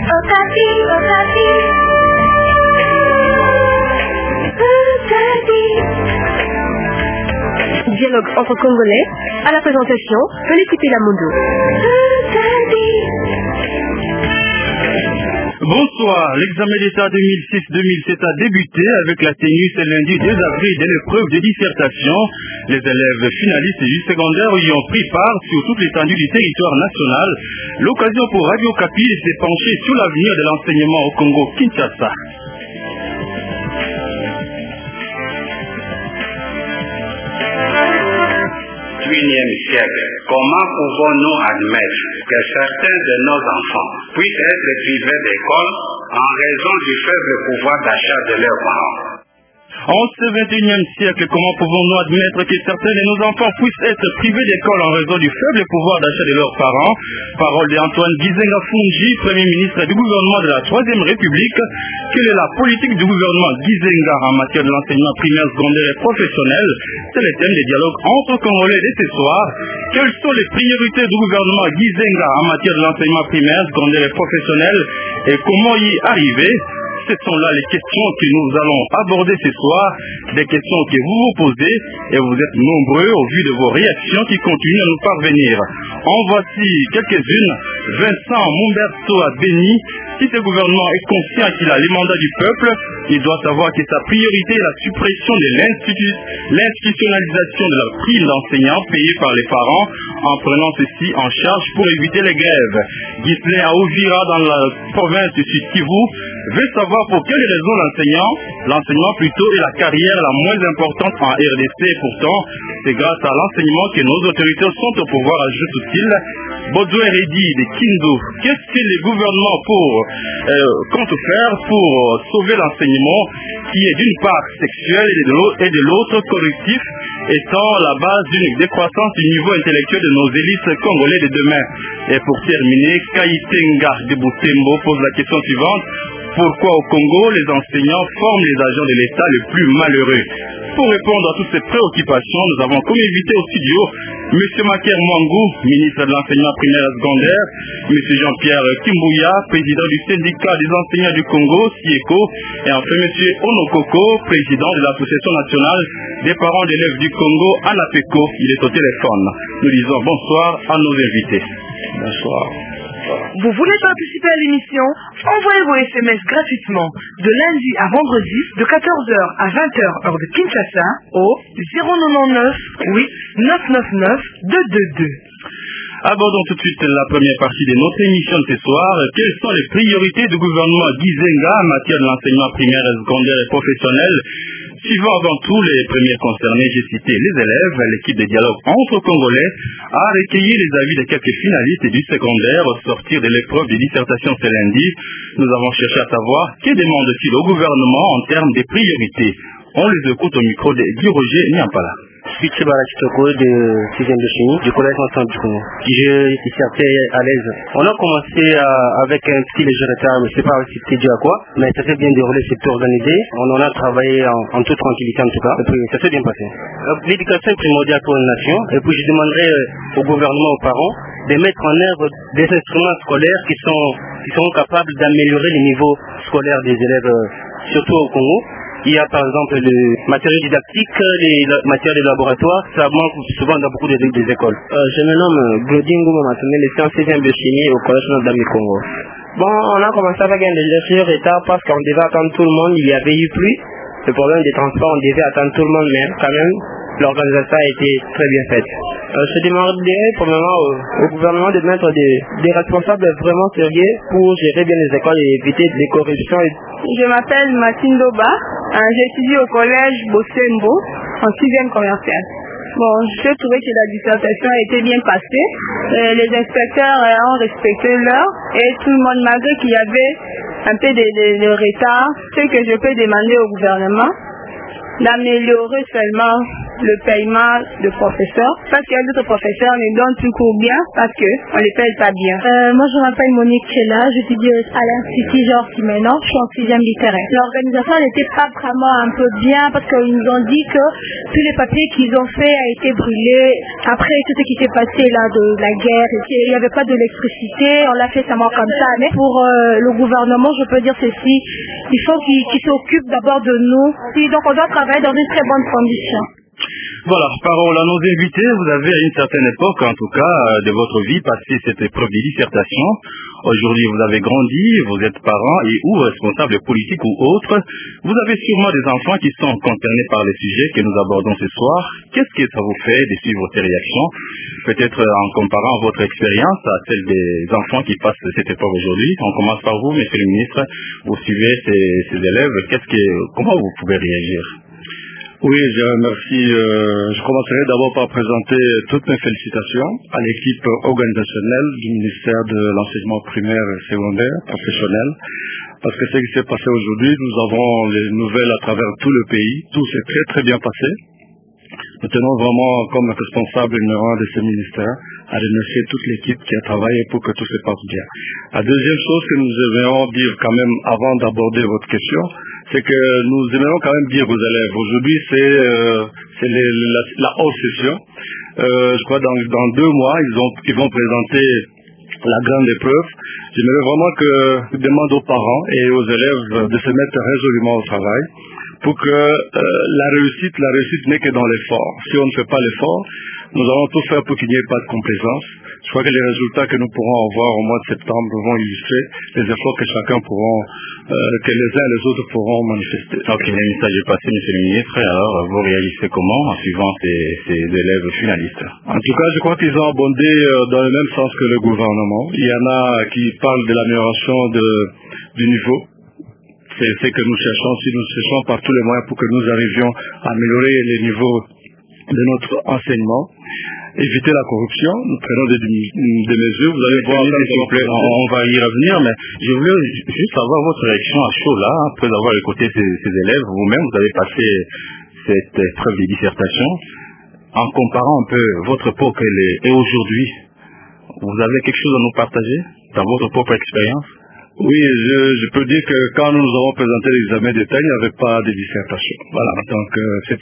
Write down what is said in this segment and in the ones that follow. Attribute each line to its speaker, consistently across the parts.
Speaker 1: Okapi, Okapi. Dialogue entre Congolais, à la présentation, Félicité Lamundo.
Speaker 2: Bonsoir, l'examen d'État 2006-2007 a débuté avec la tenue ce lundi 2 avril de l'épreuve de dissertation. Les élèves finalistes du secondaire y ont pris part sur toute l'étendue du territoire national. L'occasion pour Radio Okapi de se pencher sur l'avenir de l'enseignement au Congo-Kinshasa.
Speaker 3: 21e siècle, comment pouvons-nous admettre que certains de nos enfants puissent être privés d'école en raison du faible pouvoir d'achat de leurs parents?
Speaker 2: En ce 21e siècle, comment pouvons-nous admettre que certains de nos enfants puissent être privés d'école en raison du faible pouvoir d'achat de leurs parents? Parole d'Antoine Gizenga Fungi, Premier ministre du gouvernement de la Troisième République. Quelle est la politique du gouvernement Gizenga en matière de l'enseignement primaire, secondaire et professionnel? C'est le thème des dialogues entre Congolais de ce soir. Quelles sont les priorités du gouvernement Gizenga en matière de l'enseignement primaire, secondaire et professionnel et comment y arriver? Ce sont là les questions que nous allons aborder ce soir, des questions que vous vous posez et vous êtes nombreux au vu de vos réactions qui continuent à nous parvenir. En voici quelques-unes. Vincent Mumberto a béni. Si ce gouvernement est conscient qu'il a les mandats du peuple, il doit savoir que sa priorité est la suppression de l'institutionnalisation de la prime d'enseignants payée par les parents en prenant ceci en charge pour éviter les grèves. Ghislain Aouvira dans la province du Sud Kivu veut savoir pour quelles raisons l'enseignement plutôt est la carrière la moins importante en RDC. Pourtant, c'est grâce à l'enseignement que nos autorités sont au pouvoir, ajoute-t-il. Baudouin Reddy de Kindu, qu'est-ce que les gouvernements comptent faire pour sauver l'enseignement qui est d'une part sexuel et de l'autre correctif, étant la base d'une décroissance du niveau intellectuel de nos élites congolais de demain? Et pour terminer, Kaitenga de Butembo pose la question suivante. Pourquoi au Congo les enseignants forment les agents de l'État les plus malheureux? Pour répondre à toutes ces préoccupations, nous avons comme invité au studio M. Maker Mwangou, ministre de l'enseignement primaire et secondaire, M. Jean-Pierre Kimbouya, président du syndicat des enseignants du Congo, SIECO, et enfin M. Onokoko, président de l'Association nationale des parents d'élèves du Congo, ANAPECO. Il est au téléphone. Nous disons bonsoir à nos invités.
Speaker 3: Bonsoir.
Speaker 4: Vous voulez participer à l'émission? Envoyez vos SMS gratuitement de lundi à vendredi de 14h à 20h heure de Kinshasa au 099 999 222.
Speaker 2: Abordons tout de suite la première partie de notre émission de ce soir. Quelles sont les priorités du gouvernement Gizenga en matière de l'enseignement primaire, secondaire et professionnel? Suivant avant tout les premiers concernés, j'ai cité les élèves. L'équipe de dialogue entre Congolais a recueilli les avis de quelques finalistes du secondaire au sortir de l'épreuve de dissertation ce lundi. Nous avons cherché à savoir que demande-t-il au gouvernement en termes de priorités. On les écoute au micro de Guy Roger Niampala.
Speaker 5: Fichi Barakitoko de 6e de chimie du collège ensemble du Congo. Je dissertais à l'aise. On a commencé avec un petit léger retard, je ne sais pas si c'était dû à quoi, mais ça s'est bien déroulé, c'était organisé. On en a travaillé en toute tranquillité en tout cas, et puis ça s'est bien passé. L'éducation est primordiale pour une nation, et puis je demanderai au gouvernement, aux parents, de mettre en œuvre des instruments scolaires qui sont capables d'améliorer le niveau scolaire des élèves, surtout au Congo. Il y a par exemple le matériel didactique, les matières de laboratoire, ça manque souvent dans beaucoup des écoles.
Speaker 6: Je me nomme Glodingo Mamatouné, je suis en 6e de chimie au collège Nord-Dami Congo. Bon, on a commencé avec un léger retard parce qu'on devait attendre tout le monde, il y avait eu pluie. Le problème des transports, on devait attendre tout le monde, mais quand même, l'organisation a été très bien faite. Je demanderais probablement au gouvernement de mettre des responsables vraiment sérieux pour gérer bien les écoles et éviter des corruptions.
Speaker 7: Je m'appelle Mathilde Doba, j'étudie au collège Bosembo en 6e commercial. Bon, j'ai trouvé que la dissertation a été bien passée. Les inspecteurs ont respecté l'heure et tout le monde, malgré qu'il y avait un peu de retard, ce que je peux demander au gouvernement, d'améliorer seulement le paiement de professeurs, parce qu'il y a d'autres professeurs ne donnent plus cours bien parce qu'on ne les paye pas bien.
Speaker 8: Moi, je m'appelle Monique Chela, j'étudie à l'Institut Georges Simenon, je suis en 6e littéraire. L'organisation n'était pas vraiment un peu bien parce qu'ils nous ont dit que tous les papiers qu'ils ont fait a été brûlé après tout ce qui s'est passé là de la guerre. Il n'y avait pas d'électricité, on l'a fait seulement comme ça. Mais pour le gouvernement, je peux dire ceci, il faut qu'il s'occupe d'abord de nous. Donc on doit travailler dans une très bonne condition.
Speaker 2: Voilà, parole à nos invités. Vous avez à une certaine époque, en tout cas, de votre vie, passé cette épreuve de dissertation. Aujourd'hui, vous avez grandi, vous êtes parents et ou responsables politiques ou autres. Vous avez sûrement des enfants qui sont concernés par les sujets que nous abordons ce soir. Qu'est-ce que ça vous fait de suivre ces réactions? Peut-être en comparant votre expérience à celle des enfants qui passent cette épreuve aujourd'hui. On commence par vous, monsieur le ministre. Vous suivez ces élèves. Comment vous pouvez réagir?
Speaker 9: Oui, je remercie. Je commencerai d'abord par présenter toutes mes félicitations à l'équipe organisationnelle du ministère de l'enseignement primaire et secondaire professionnel. Parce que ce qui s'est passé aujourd'hui, nous avons les nouvelles à travers tout le pays. Tout s'est très très bien passé. Nous tenons vraiment, comme responsable numéro 1 de ce ministère, à remercier toute l'équipe qui a travaillé pour que tout se passe bien. La deuxième chose que nous aimerions dire quand même avant d'aborder votre question, c'est que nous aimerions quand même dire aux élèves, aujourd'hui c'est la haute session. Je crois dans 2 mois, ils vont présenter la grande épreuve. J'aimerais vraiment que je demande aux parents et aux élèves de se mettre résolument au travail pour que la réussite n'est que dans l'effort. Si on ne fait pas l'effort, nous allons tout faire pour qu'il n'y ait pas de complaisance. Je crois que les résultats que nous pourrons avoir au mois de septembre vont illustrer les efforts que que les uns et les autres pourront manifester.
Speaker 2: Ok, le message est passé, monsieur le ministre. Alors, vous réagissez comment en suivant ces élèves finalistes?
Speaker 9: En tout cas, je crois qu'ils ont abondé dans le même sens que le gouvernement. Il y en a qui parlent de l'amélioration du niveau. C'est ce que nous cherchons. Si nous cherchons par tous les moyens pour que nous arrivions à améliorer les niveaux de notre enseignement, éviter la corruption, nous prenons des mesures. Vous allez voir, s'il vous plaît,
Speaker 2: on va y revenir, mais je voulais juste avoir votre réaction à chaud là, après avoir écouté ces élèves. Vous-même, vous avez passé cette épreuve de dissertation. En comparant un peu votre époque et aujourd'hui, vous avez quelque chose à nous partager dans votre propre expérience?
Speaker 9: Oui, je peux dire que quand nous avons présenté l'examen d'État, il n'y avait pas de dissertation. Voilà, donc c'est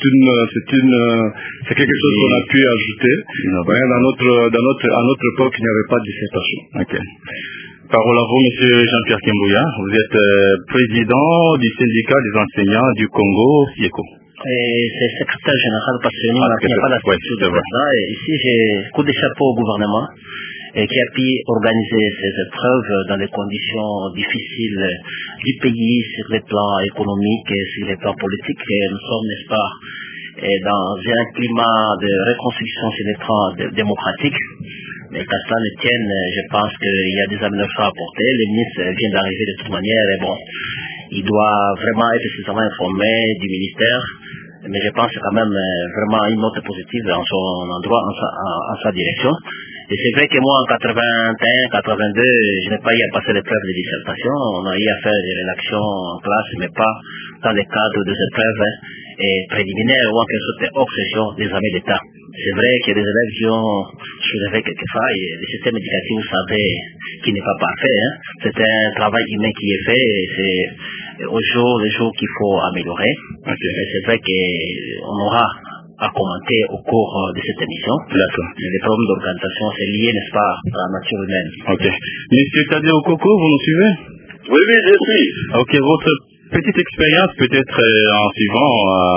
Speaker 9: quelque chose qu'on a pu ajouter. Ouais, à notre époque, il n'y avait pas de dissertation.
Speaker 2: Ok. Parole à vous, monsieur Jean-Pierre Kimbouya. Vous êtes président du syndicat des enseignants du Congo, SIECO.
Speaker 10: C'est secrétaire général parce que il n'y a pas la structure de président. Et ici, j'ai coup de chapeau au gouvernement et qui a pu organiser ces épreuves dans des conditions difficiles du pays sur les plans économiques et sur les plans politiques. Et nous sommes, n'est-ce pas, dans un climat de reconstruction sur les plans démocratiques. Mais qu'à cela ne tienne, je pense qu'il y a des améliorations à apporter. Le ministre vient d'arriver de toute manière et bon, il doit vraiment être suffisamment informé du ministère. Mais je pense quand même vraiment une note positive en son endroit, en sa direction. Et c'est vrai que moi, en 81, 82, je n'ai pas eu à passer l'épreuve de dissertation. On a eu à faire des rédactions en classe, mais pas dans le cadre des épreuves préliminaires ou en quelque sorte hors session des examens d'État. C'est vrai qu'il y a des élèves qui ont soulevé quelques failles. Le système éducatif, vous savez, qui n'est pas parfait. C'est un travail humain qui est fait et c'est au jour le jour qu'il faut améliorer. Okay. Et c'est vrai qu'on aura à commenter au cours de cette émission.
Speaker 2: D'accord.
Speaker 10: Les problèmes d'organisation, c'est lié, n'est-ce pas, à la nature humaine.
Speaker 2: Ok. Monsieur Tadeo Koko, vous nous suivez?
Speaker 11: Oui, je suis.
Speaker 2: Ok, votre petite expérience peut-être en suivant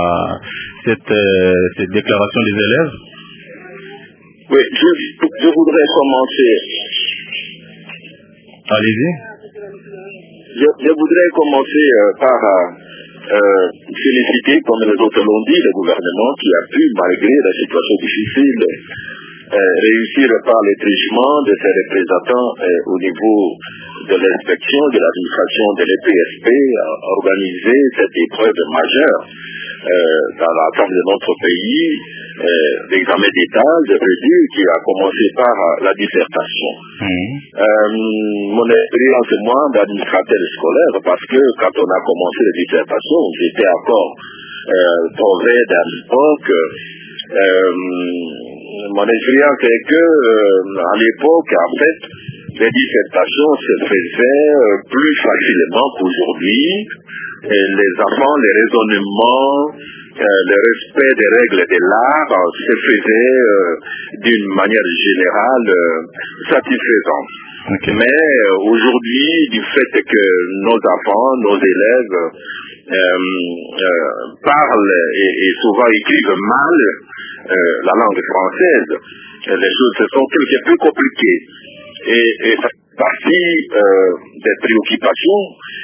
Speaker 2: cette déclaration des élèves?
Speaker 11: Oui, je voudrais commencer.
Speaker 2: Allez-y.
Speaker 11: Je voudrais commencer par féliciter, comme les autres l'ont dit, le gouvernement qui a pu, malgré la situation difficile, réussir par les trichements de ses représentants au niveau de l'inspection de l'administration de l'EPSP à organiser cette épreuve majeure dans l'ensemble de notre pays, l'examen d'État, je veux dire, qui a commencé par la dissertation. Mon expérience, moi, d'administrateur scolaire, parce que quand on a commencé la dissertation, j'étais encore prophète à l'époque, Mon expérience est que à l'époque, en fait, les dissertations se faisaient plus facilement qu'aujourd'hui. Les enfants, les raisonnements, le respect des règles de l'art se faisait d'une manière générale satisfaisante.
Speaker 2: Okay.
Speaker 11: Mais aujourd'hui, du fait que nos enfants, nos élèves parlent et souvent écrivent mal la langue française, les choses sont quelque peu compliquées. Et ça fait partie des préoccupations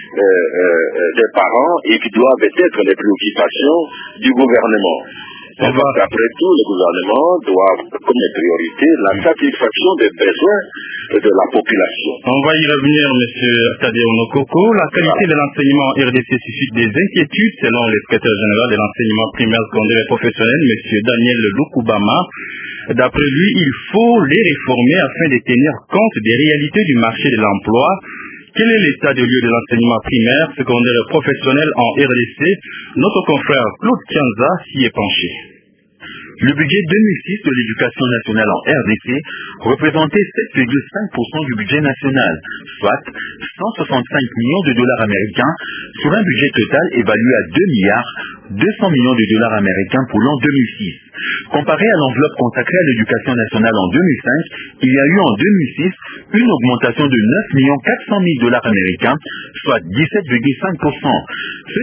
Speaker 11: des parents et qui doivent être les préoccupations du gouvernement. Après tout, le gouvernement doit, comme priorité, la satisfaction des besoins de la population.
Speaker 2: On va y revenir, M. Tadé Onokoko. La qualité de l'enseignement RDC suscite des inquiétudes, selon le secrétaire général de l'enseignement primaire, secondaire et professionnel, M. Daniel Lukubama. D'après lui, il faut les réformer afin de tenir compte des réalités du marché de l'emploi. Quel est l'état de lieu de l'enseignement primaire, secondaire et professionnel en RDC? Notre confrère Claude Kianza s'y est penché.
Speaker 12: Le budget 2006 de l'éducation nationale en RDC représentait 7,5% du budget national, soit 165 millions de dollars américains, sur un budget total évalué à 2,2 milliards de dollars américains pour l'an 2006. Comparé à l'enveloppe consacrée à l'éducation nationale en 2005, il y a eu en 2006 une augmentation de 9 400 000 dollars américains, soit 17,5%. Ce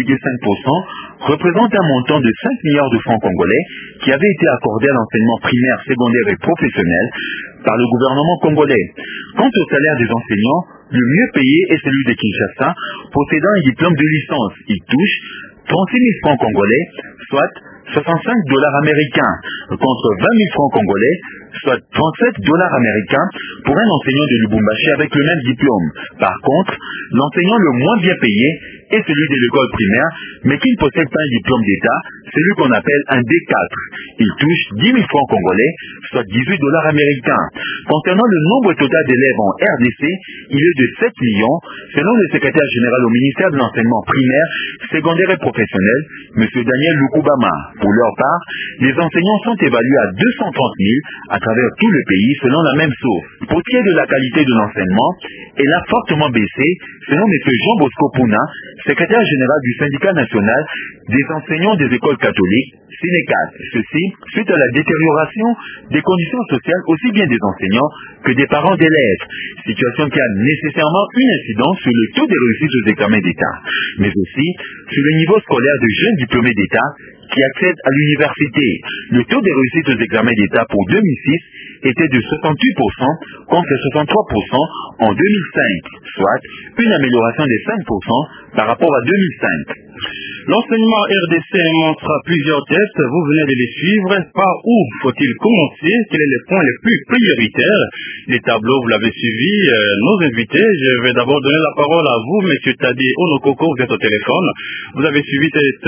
Speaker 12: 17,5% représente un montant de 5 milliards de francs congolais qui avait été accordé à l'enseignement primaire, secondaire et professionnel par le gouvernement congolais. Quant au salaire des enseignants, le mieux payé est celui de Kinshasa, possédant un diplôme de licence. Il touche 36 000 francs congolais, soit 65 dollars américains, contre 20 000 francs congolais, soit 37 dollars américains pour un enseignant de Lubumbashi avec le même diplôme. Par contre, l'enseignant le moins bien payé est celui de l'école primaire, mais qui ne possède pas un diplôme d'État, celui qu'on appelle un D4. Il touche 10 000 francs congolais, soit 18 dollars américains. Concernant le nombre total d'élèves en RDC, il est de 7 millions, selon le secrétaire général au ministère de l'enseignement primaire, secondaire et professionnel, M. Daniel Lukubama. Pour leur part, les enseignants sont évalués à 230 000 à travers tout le pays, selon la même source. Pour ce qui est de la qualité de l'enseignement, elle a fortement baissé, selon M. Jean Bosco Puna, secrétaire général du syndicat national des enseignants des écoles catholiques, SYNECAT. Ceci suite à la détérioration des conditions sociales aussi bien des enseignants que des parents d'élèves, situation qui a nécessairement une incidence sur le taux de réussite aux examens d'État, mais aussi sur le niveau scolaire de jeunes diplômés d'État qui accèdent à l'université. Le taux de réussite aux examens d'État pour 2006 était de 68% contre 63% en 2005, soit une amélioration de 5% par rapport à 2005.
Speaker 2: L'enseignement RDC montre plusieurs tests, vous venez de les suivre. Par où faut-il commencer? Quels sont les points les plus prioritaires? Les tableaux, vous l'avez suivi. Nos invités, je vais d'abord donner la parole à vous, M. Tadé Onokoko, vous êtes au téléphone. Vous avez suivi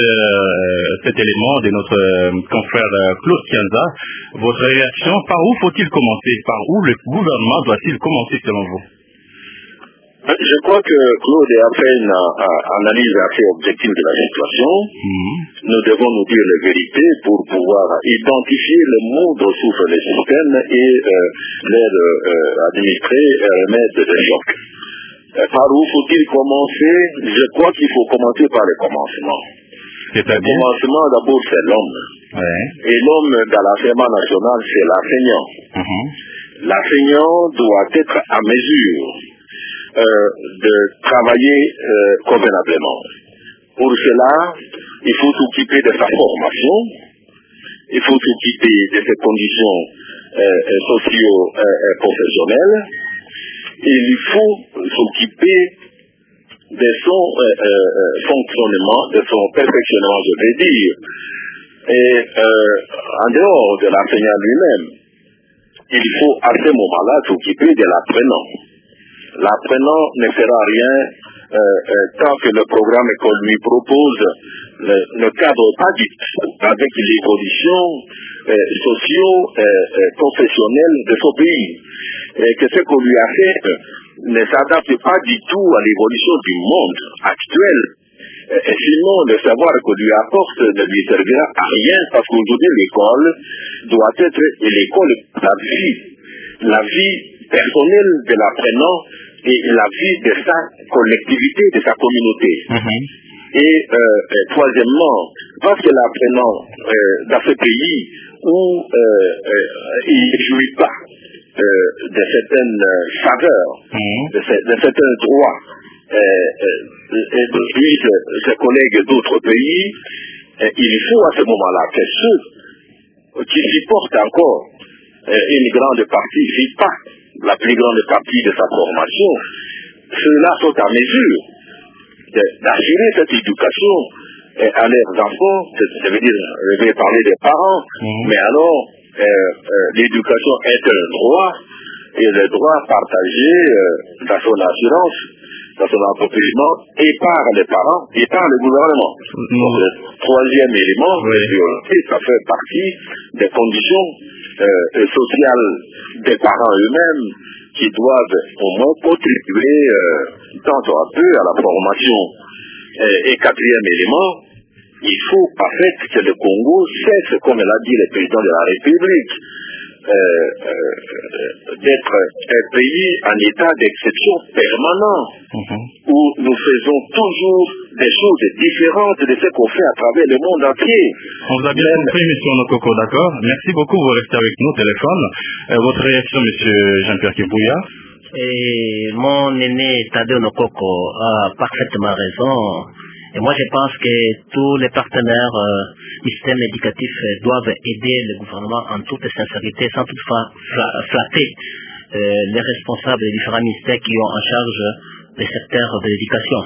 Speaker 2: cet élément de notre confrère Claude Kianza. Votre réaction, par où faut-il commencer? Par où le gouvernement doit-il commencer selon vous?
Speaker 11: Je crois que Claude a fait une analyse assez objective de la situation. Nous devons nous dire la vérité pour pouvoir identifier le moindre souffle des systèmes et les administrer et remettre des chocs. Par où faut-il commencer? Je crois qu'il faut commencer par le commencement. Le commencement, d'abord, c'est l'homme.
Speaker 2: Ouais.
Speaker 11: Et l'homme, dans l'enseignement national, c'est l'enseignant. L'enseignant doit être à mesure de travailler convenablement. Pour cela, il faut s'occuper de sa formation, il faut s'occuper de ses conditions socio-professionnelles, et il faut s'occuper de son fonctionnement, de son perfectionnement, je vais dire. Et en dehors de l'enseignant lui-même, il faut à ce moment-là s'occuper de l'apprenant. L'apprenant ne fera rien tant que le programme qu'on lui propose ne cadre pas du tout avec l'évolution socio-professionnelle de son pays. Et que ce qu'on lui a fait ne s'adapte pas du tout à l'évolution du monde actuel. sinon le savoir qu'on lui apporte ne lui servira à rien, parce qu'aujourd'hui l'école doit être l'école, la vie personnelle de l'apprenant et la vie de sa collectivité, de sa communauté. Et troisièmement, parce que l'apprenant dans ce pays où il ne jouit pas de certaines faveurs, de certains droits, et ses collègues d'autres pays, il faut à ce moment-là que ceux qui supportent encore une grande partie, la plus grande partie de sa formation, ceux-là sont en mesure d'assurer cette éducation à leurs enfants. Ça veut dire, je vais parler des parents, mais alors l'éducation est un droit, et le droit partagé dans son assurance, dans son accomplissement, et par les parents, et par le gouvernement. Donc, le troisième élément, ça fait partie des conditions sociales des parents eux-mêmes qui doivent au moins contribuer tant soit peu à la formation. Et quatrième élément, il faut en fait que le Congo cesse, comme l'a dit le président de la République, d'être un pays en état d'exception permanent, où nous faisons toujours des choses différentes de ce qu'on fait à travers le monde entier.
Speaker 2: On vous a bien compris, M. Onokoko, d'accord. Merci beaucoup, vous restez avec nous au téléphone. Votre réaction, M. Jean-Pierre Kibouya?
Speaker 10: Et mon aîné Tadeo Onokoko a parfaitement raison. Et moi, je pense que tous les partenaires du système éducatif doivent aider le gouvernement en toute sincérité, sans toutefois flatter les responsables des différents ministères qui ont en charge le secteur de l'éducation.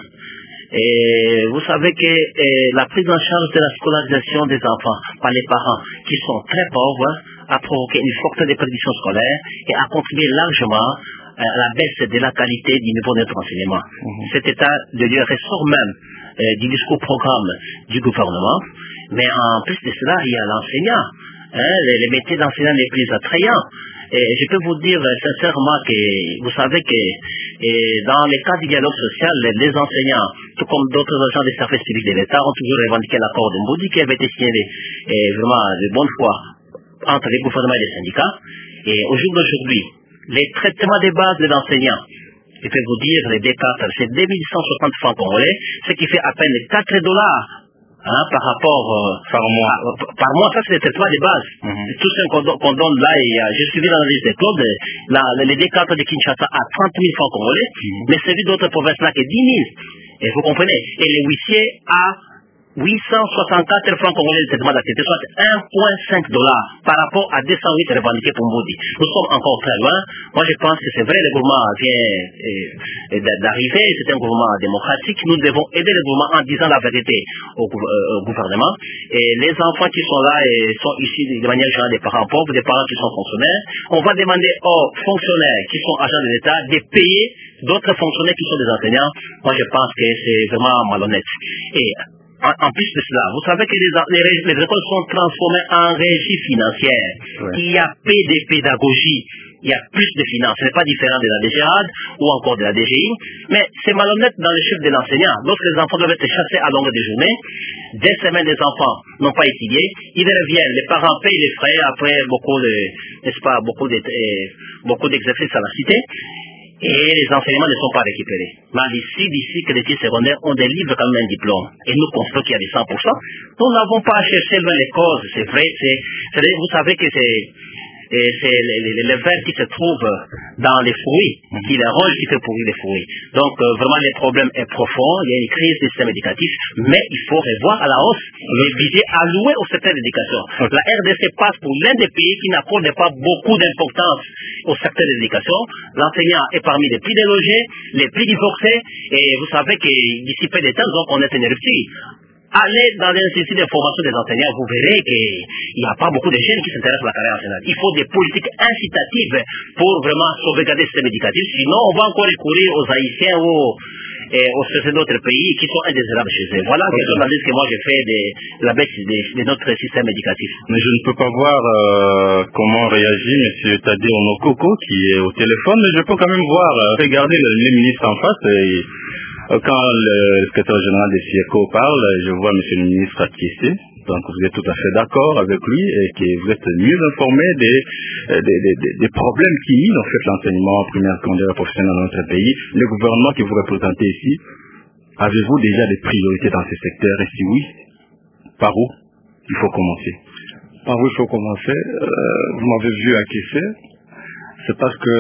Speaker 10: Et vous savez que la prise en charge de la scolarisation des enfants par les parents qui sont très pauvres a provoqué une forte déperdition scolaire et a contribué largement à la baisse de la qualité du niveau de notre enseignement. Cet état de lieu ressort même du discours programme du gouvernement, mais en plus de cela, il y a l'enseignant, les métiers d'enseignant les plus attrayants. Et je peux vous dire sincèrement que vous savez que dans les cas du dialogue social, les enseignants, tout comme d'autres agents des services publics de l'État, ont toujours revendiqué l'accord de Mbodi qui avait été signé vraiment de bonne foi entre les gouvernements et les syndicats. Et au jour d'aujourd'hui, les traitements de base de l'enseignant, je peux vous dire, les D4, c'est 2160 francs congolais, ce qui fait à peine $4 par rapport par mois. Ça, c'est le traitement de base. Tout ce qu'on donne là, je suis vu dans la liste des codes, les D4 de Kinshasa à 30 000 francs congolais, mais celui d'autres provinces là qui est 10 000. Et vous comprenez. Et les huissiers à 864 francs congolais de traitement d'activité, soit $1,5 par rapport à 208 revendiqués pour Mbodi. Nous sommes encore très loin. Moi, je pense que c'est vrai, le gouvernement vient d'arriver, c'est un gouvernement démocratique. Nous devons aider le gouvernement en disant la vérité au gouvernement. Et les enfants qui sont là sont ici de manière générale des parents pauvres, des parents qui sont fonctionnaires. On va demander aux fonctionnaires qui sont agents de l'État de payer d'autres fonctionnaires qui sont des enseignants. Moi, je pense que c'est vraiment malhonnête. Et en plus de cela, vous savez que les écoles sont transformées en régie financière. Il y a peu de pédagogie, il y a plus de finances. Ce n'est pas différent de la DGAD ou encore de la DGI, mais c'est malhonnête dans le chiffre de l'enseignant. Lorsque les enfants doivent être chassés à longueur de journée, des semaines les enfants n'ont pas étudié, ils reviennent, les parents payent les frais après beaucoup d'exercices à la cité. Et les enseignements ne sont pas récupérés. Mais d'ici que les études secondaires ont des livres quand même un diplôme. Et nous constatons qu'il y a des 100%. Nous n'avons pas à chercher loin les causes, c'est vrai. Vous savez que c'est les vers qui se trouvent dans les fruits, qui les rôle qui fait pourrir les fruits. Donc vraiment le problème est profond, il y a une crise du système éducatif, mais il faut revoir à la hausse les budgets alloués au secteur d'éducation. La RDC passe pour l'un des pays qui n'accorde pas beaucoup d'importance au secteur de l'éducation. L'enseignant est parmi les plus délogés, les plus divorcés, et vous savez que d'ici peu de temps, nous allons connaître une rupture. Allez dans l'institut de formation des enseignants, vous verrez qu'il n'y a pas beaucoup de jeunes qui s'intéressent à la carrière enseignante. Il faut des politiques incitatives pour vraiment sauvegarder le système éducatif. Sinon, on va encore recourir aux Haïtiens ou aux sociétés d'autres pays qui sont indésirables chez eux. Voilà l'analyse que moi j'ai fait de la baisse de notre système éducatif.
Speaker 2: Mais je ne peux pas voir comment réagit M. Tadeo Onokoko qui est au téléphone, mais je peux quand même voir, regarder les ministres en face et Quand le secrétaire général des SIECO parle, je vois M. le ministre acquiescer. Donc vous êtes tout à fait d'accord avec lui et que vous êtes mieux informé des problèmes qui minent en fait l'enseignement primaire, secondaire et professionnel dans notre pays. Le gouvernement que vous représentez ici, avez-vous déjà des priorités dans ces secteurs? Et si oui, par où il faut commencer?
Speaker 9: Par où il faut commencer? Vous m'avez vu acquiescer. C'est parce que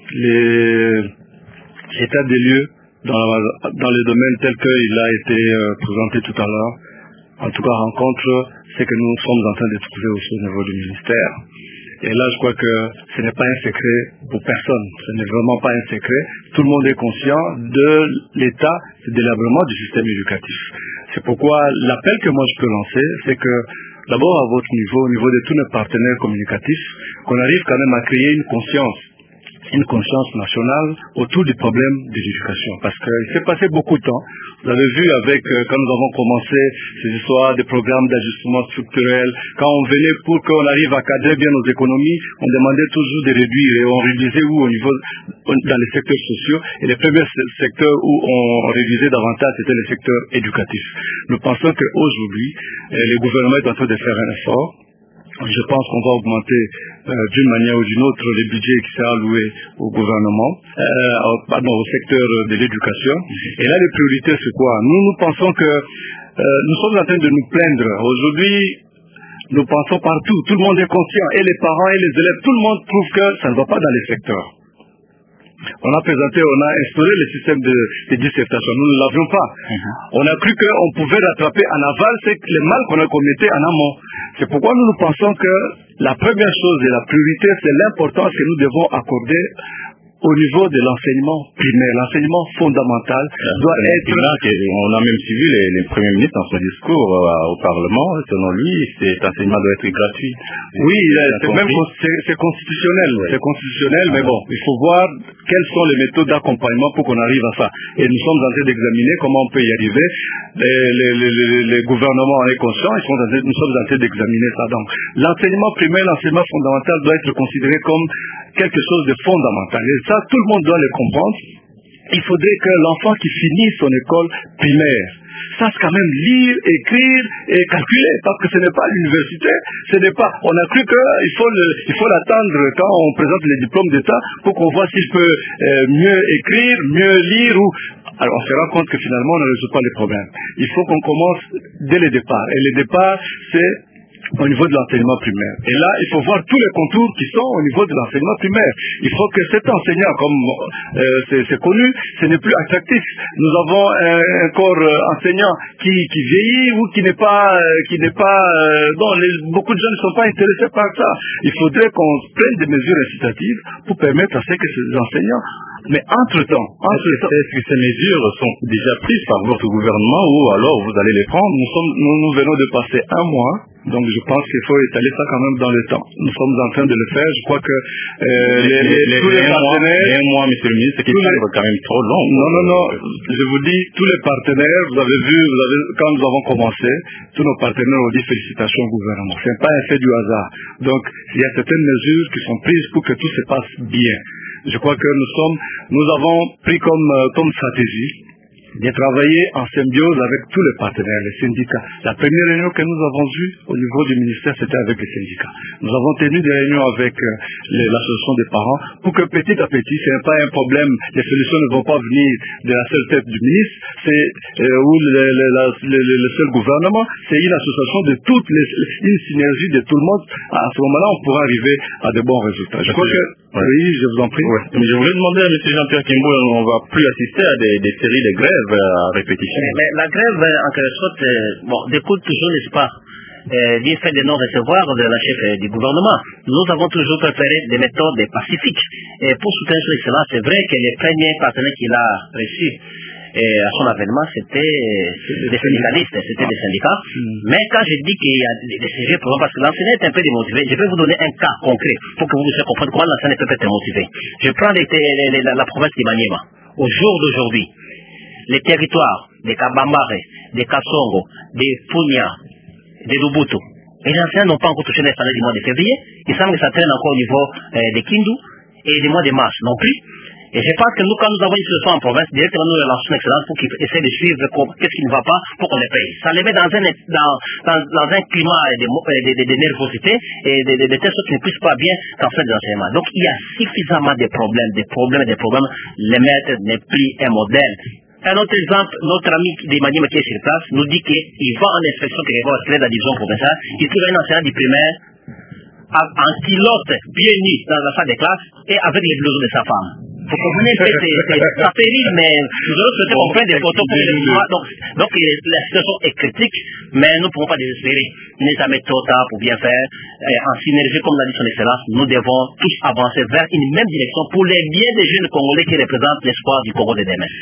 Speaker 9: l'état des lieux dans les domaines tels qu'il a été présenté tout à l'heure, en tout cas rencontre ce que nous sommes en train de trouver aussi au niveau du ministère. Et là, je crois que ce n'est pas un secret pour personne. Ce n'est vraiment pas un secret. Tout le monde est conscient de l'état de délabrement du système éducatif. C'est pourquoi l'appel que moi je peux lancer, c'est que d'abord à votre niveau, au niveau de tous nos partenaires communicatifs, qu'on arrive quand même à créer une conscience nationale autour du problème de l'éducation. Parce qu'il s'est passé beaucoup de temps. Vous avez vu avec, quand nous avons commencé ces histoires des programmes d'ajustement structurel, quand on venait pour qu'on arrive à cadrer bien nos économies, on demandait toujours de réduire et on réduisait où au niveau, dans les secteurs sociaux. Et les premiers secteurs où on réduisait davantage, c'était le secteur éducatif. Nous pensons qu'aujourd'hui, le gouvernement est en train de faire un effort. Je pense qu'on va augmenter d'une manière ou d'une autre les budgets qui sont alloués au gouvernement, au secteur de l'éducation. Et là, les priorités, c'est quoi? Nous pensons que nous sommes en train de nous plaindre. Aujourd'hui, nous pensons partout. Tout le monde est conscient. Et les parents et les élèves, tout le monde trouve que ça ne va pas dans les secteurs. On a instauré le système de dissertation. Nous ne l'avions pas. On a cru qu'on pouvait rattraper en aval les mal qu'on a commettés en amont. C'est pourquoi nous pensons que la première chose et la priorité, c'est l'importance que nous devons accorder au niveau de l'enseignement primaire, l'enseignement fondamental doit être...
Speaker 2: On a même suivi les premiers ministres dans son discours au Parlement. Selon lui, cet enseignement doit être gratuit.
Speaker 9: Oui, c'est constitutionnel. Oui. C'est constitutionnel, mais bon, il faut voir quelles sont les méthodes d'accompagnement pour qu'on arrive à ça. Et nous sommes en train d'examiner comment on peut y arriver. Les gouvernements en est conscient, nous sommes en train d'examiner ça. Donc, l'enseignement primaire, l'enseignement fondamental doit être considéré comme quelque chose de fondamental. Et ça, tout le monde doit le comprendre. Il faudrait que l'enfant qui finit son école primaire sache quand même lire, écrire et calculer, parce que ce n'est pas l'université, on a cru qu'il faut l'attendre quand on présente les diplômes d'État pour qu'on voit s'il peut mieux écrire, mieux lire alors on se rend compte que finalement on ne résout pas les problèmes. Il faut qu'on commence dès le départ. Et le départ, c'est au niveau de l'enseignement primaire. Et là, il faut voir tous les contours qui sont au niveau de l'enseignement primaire. Il faut que cet enseignant, comme c'est connu, ce n'est plus attractif. Nous avons un corps enseignant qui vieillit ou qui n'est pas... beaucoup de gens ne sont pas intéressés par ça. Il faudrait qu'on prenne des mesures incitatives pour permettre à ce que ces enseignants... Mais entre-temps...
Speaker 2: Est-ce que ces mesures sont déjà prises par votre gouvernement ou alors vous allez les prendre?
Speaker 9: Nous venons de passer un mois. Donc je pense qu'il faut étaler ça quand même dans le temps. Nous sommes en train de le faire. Je crois que tous les partenaires...
Speaker 2: Un mois, monsieur le ministre, c'est quand même trop long.
Speaker 9: Non. Je vous dis, tous les partenaires, vous avez vu, quand nous avons commencé, tous nos partenaires ont dit félicitations au gouvernement. Ce n'est pas un fait du hasard. Donc il y a certaines mesures qui sont prises pour que tout se passe bien. Je crois que nous avons pris comme stratégie de travailler en symbiose avec tous les partenaires, les syndicats. La première réunion que nous avons eue au niveau du ministère, c'était avec les syndicats. Nous avons tenu des réunions avec l'association des parents pour que petit à petit, ce n'est pas un problème, les solutions ne vont pas venir de la seule tête du ministre, ou le seul gouvernement, c'est une association de une synergie de tout le monde. À ce moment-là, on pourra arriver à de bons résultats. Je crois que, oui, je vous en prie.
Speaker 2: Ouais. Je voulais demander à M. Jean-Pierre Kimbo, on ne va plus assister à des séries de grèves à répétition.
Speaker 10: Mais la grève, en quelque sorte, découle toujours, n'est-ce pas, du fait de non-recevoir de la chef du gouvernement. Nous avons toujours préféré des méthodes pacifiques. Et pour soutenir cela, c'est vrai que les premiers partenaires qu'il a reçus à son avènement, c'était des syndicalistes, c'était des syndicats. Mais quand je dis qu'il y a des sujets, parce que l'enseignant est un peu démotivé, je vais vous donner un cas concret pour que vous puissiez comprendre comment l'enseignant peut être motivé. Je prends la province de Maniema. Au jour d'aujourd'hui, les territoires des Kabambare, des Kassongo, des Punya, des Lubutu, les enseignants n'ont pas encore touché les salaires du mois de février. Il semble que ça traîne encore au niveau des Kindu et du mois de mars non plus. Et je pense que nous, quand nous avons une situation en province, directement nous lançons une excellence pour qu'ils essaient de suivre qu'est-ce qui ne va pas pour qu'on les paye. Ça les met dans un climat de nervosité et de telle sorte qu'ils ne puissent pas bien en faire de l'enseignement. Donc il y a suffisamment de problèmes. Les maîtres n'est plus un modèle. Un autre exemple, notre ami Demani qui est sur place nous dit qu'il va en inspection quelque part à la division provinciale, il trouve un enseignant du primaire en culotte, pieds nus dans la salle de classe et avec les blousons de sa femme. Vous comprenez, ça fait rire, mais nous allons souhaiter qu'on prenne des photos pour les voir. Donc la situation est critique, mais nous ne pouvons pas désespérer. Il n'est jamais trop tard pour bien faire. En synergie, comme l'a dit son excellence, nous devons tous avancer vers une même direction pour les biens des jeunes Congolais qui représentent l'espoir du Congo de demain.